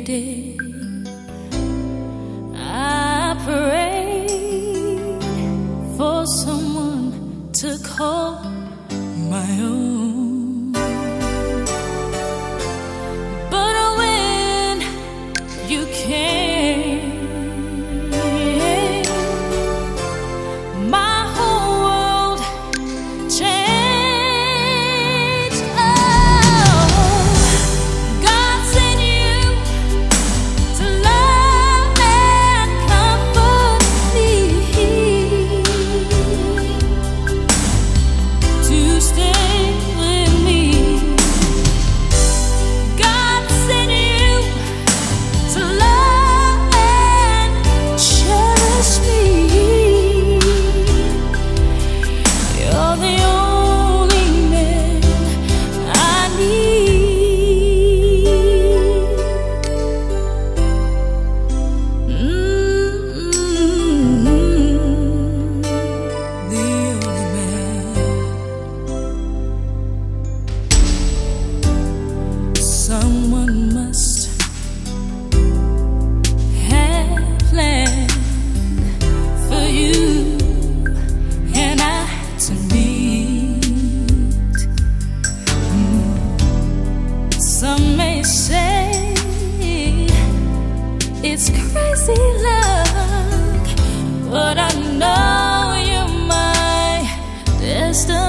day I prayed for someone to call my own. But when you came, my whole world changed. Oh, God sent you to love and comfort me, to stay with me. God sent you to love and cherish me. You're the only man I need. The only man. Someone must have planned for you and I to meet. Some may say it's crazy luck, but I know you're my destiny.